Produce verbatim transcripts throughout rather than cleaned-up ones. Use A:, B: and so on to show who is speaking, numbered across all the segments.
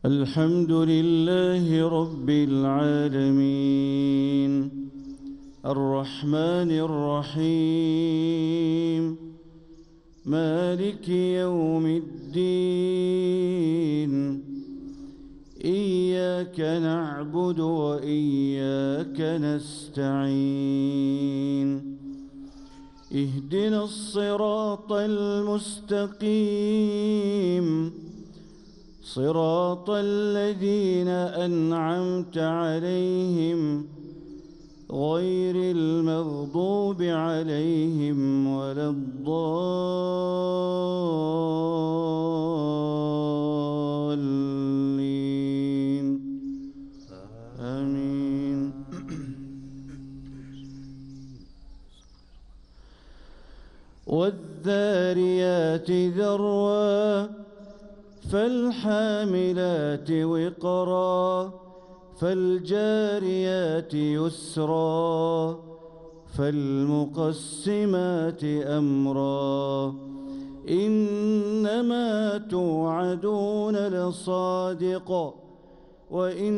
A: الحمد لله رب العالمين الرحمن الرحيم مالك يوم الدين إياك نعبد وإياك نستعين اهدنا الصراط المستقيم صراط الذين أنعمت عليهم غير المغضوب عليهم ولا الضالين آمين. والذاريات ذروا فالحاملات وقرا فالجاريات يسرا فالمقسمات أمرا إنما توعدون لصادق وإن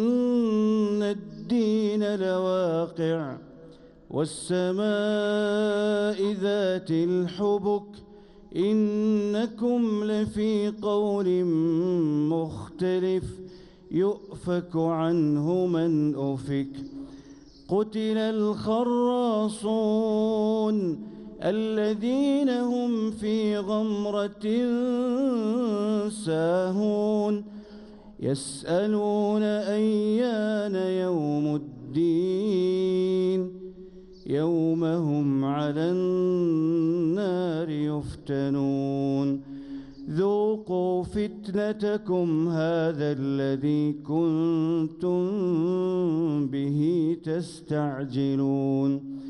A: الدين لواقع والسماء ذات الحبك إنكم لفي قول مختلف يؤفك عنه من أفك قتل الخراصون الذين هم في غمرة ساهون يسألون أيان يوم الدين يوم هم على النار يفتنون ذوقوا فتنتكم هذا الذي كنتم به تستعجلون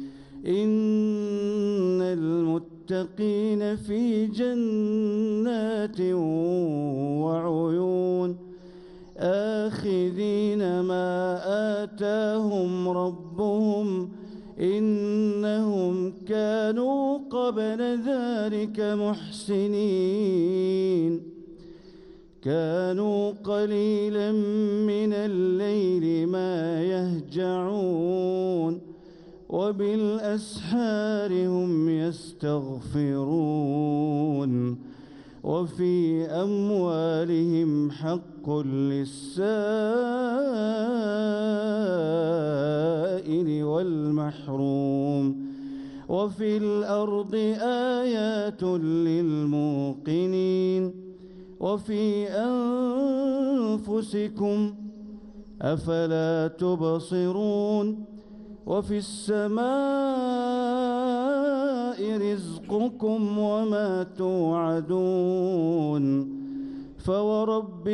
A: إن المتقين في جنات وعيون آخذين ما آتاهم ربهم إنهم كانوا قبل ذلك محسنين كانوا قليلا من الليل ما يهجعون وبالأسحار هم يستغفرون وفي أموالهم حق للسائل والمحروم وفي الأرض آيات للموقنين وفي أنفسكم أفلا تبصرون وفي السماء رزقكم وما توعدون فورب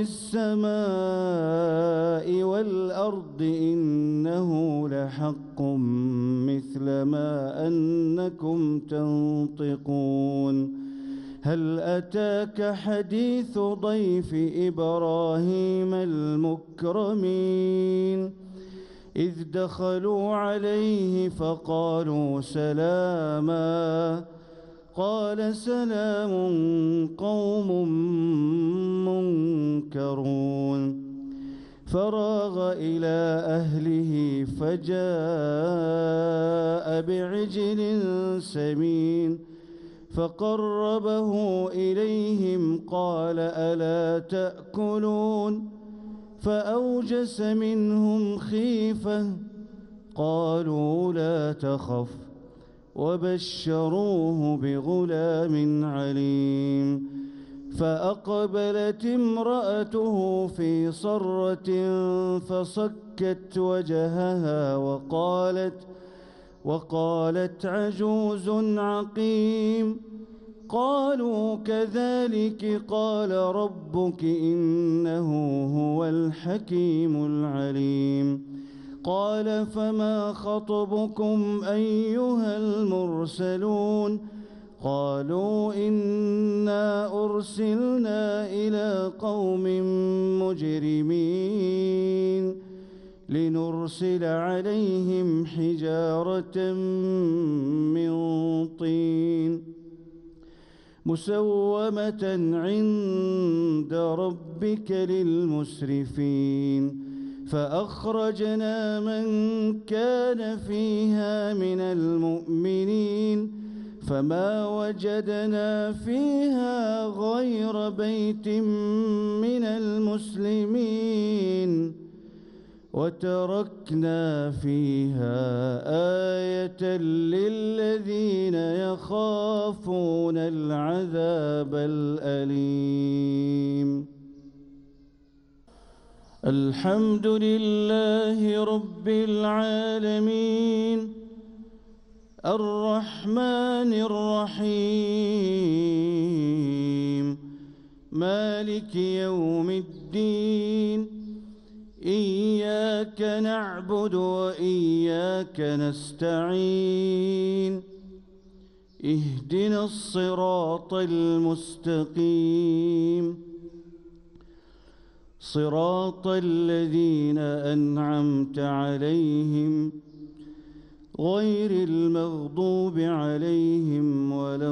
A: السماء والأرض إنه لحق مثل ما أنكم تنطقون هل أتاك حديث ضيف إبراهيم المكرمين إذ دخلوا عليه فقالوا سلاما قال سلام قوم منكرون فراغ إلى أهله فجاء بعجل سمين فقربه إليهم قال ألا تأكلون فأوجس منهم خيفة قالوا لا تخف وبشروه بغلام عليم فأقبلت امرأته في صرة فصكت وجهها وقالت وقالت عجوز عقيم قالوا كذلك قال ربك إنه هو الحكيم العليم قال فما خطبكم أيها المرسلون قالوا إنا أرسلنا إلى قوم مجرمين لنرسل عليهم حجارة من طين مسومة عند ربك للمسرفين فأخرجنا من كان فيها من المؤمنين فما وجدنا فيها غير بيت من المسلمين وتركنا فيها آية للذين يخافون العذاب الأليم. الحمد لله رب العالمين الرحمن الرحيم مالك يوم الدين إياك نعبد وإياك نستعين اهدنا الصراط المستقيم صراط الذين أنعمت عليهم غير المغضوب عليهم ولا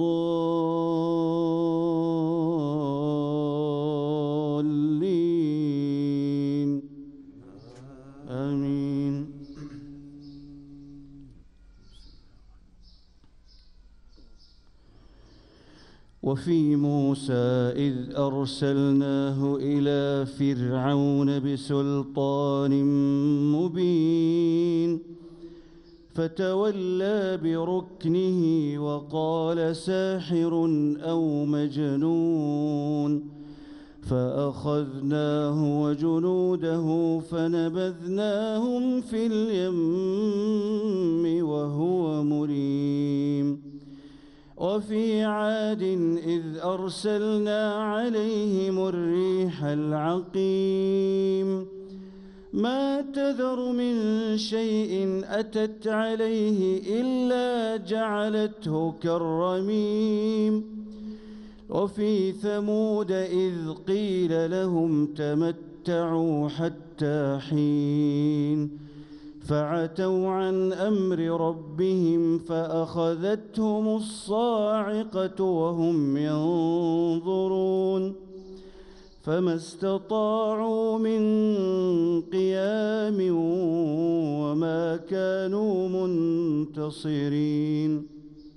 A: الضالين آمين. وفي موسى إذ أرسلناه إلى فرعون بسلطان مبين فتولى بركنه وقال ساحر أو مجنون فأخذناه وجنوده فنبذناهم في اليم وهو مليم. وفي عاد إذ أرسلنا عليهم الريح العقيم ما تذر من شيء أتت عليه إلا جعلته كالرميم. وفي ثمود إذ قيل لهم تمتعوا حتى حين فعتوا عن أمر ربهم فأخذتهم الصاعقة وهم ينظرون فما استطاعوا من قيام وما كانوا منتصرين.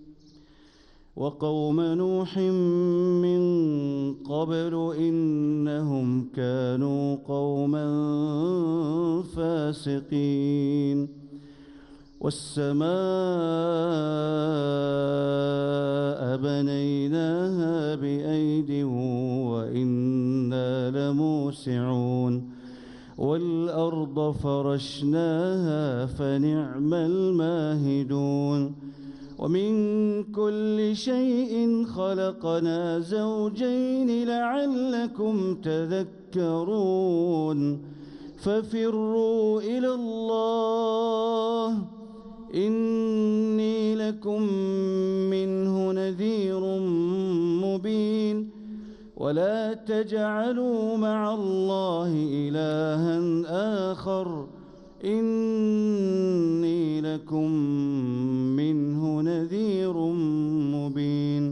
A: وقوم نوح من قبل إنهم كانوا قوما فاسقين. والسماء بنيناها بأيد وإنا لموسعون والأرض فرشناها فنعم الماهدون. ومن كل شيء خلقنا زوجين لعلكم تذكرون ففروا إلى الله إني لكم منه نذير مبين. ولا تجعلوا مع الله إلها آخر إني لكم منه نذير مبين.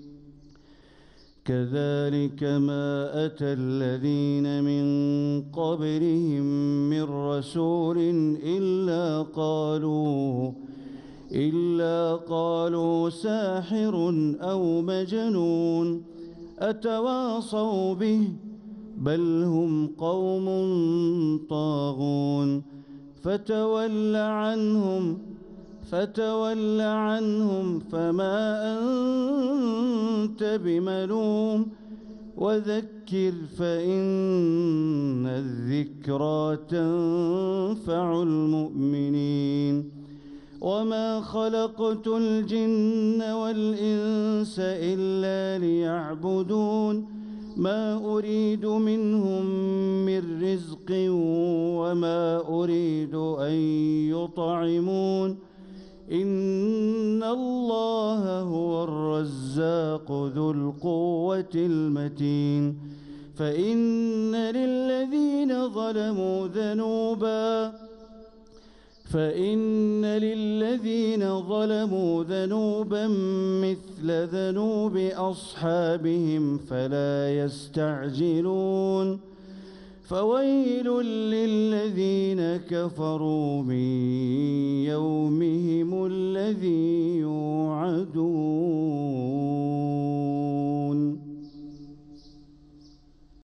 A: كذلك ما أتى الذين من قبلهم من رسول إلا قالوا إلا قالوا ساحر أو مجنون أتواصوا به بل هم قوم طاغون. فتول عنهم فتول عنهم فما أنت بملوم وذكر فإن الذكرى تنفع المؤمنين. وما خلقت الجن والإنس إلا ليعبدون ما أريد منهم من رزق وما أريد أن يطعمون إن الله هو الرزاق ذو القوة المتين. فإن للذين ظلموا ذنوبا فإن للذين ظلموا ذنوبا مثل ذنوب أصحابهم فلا يستعجلون فويل للذين كفروا من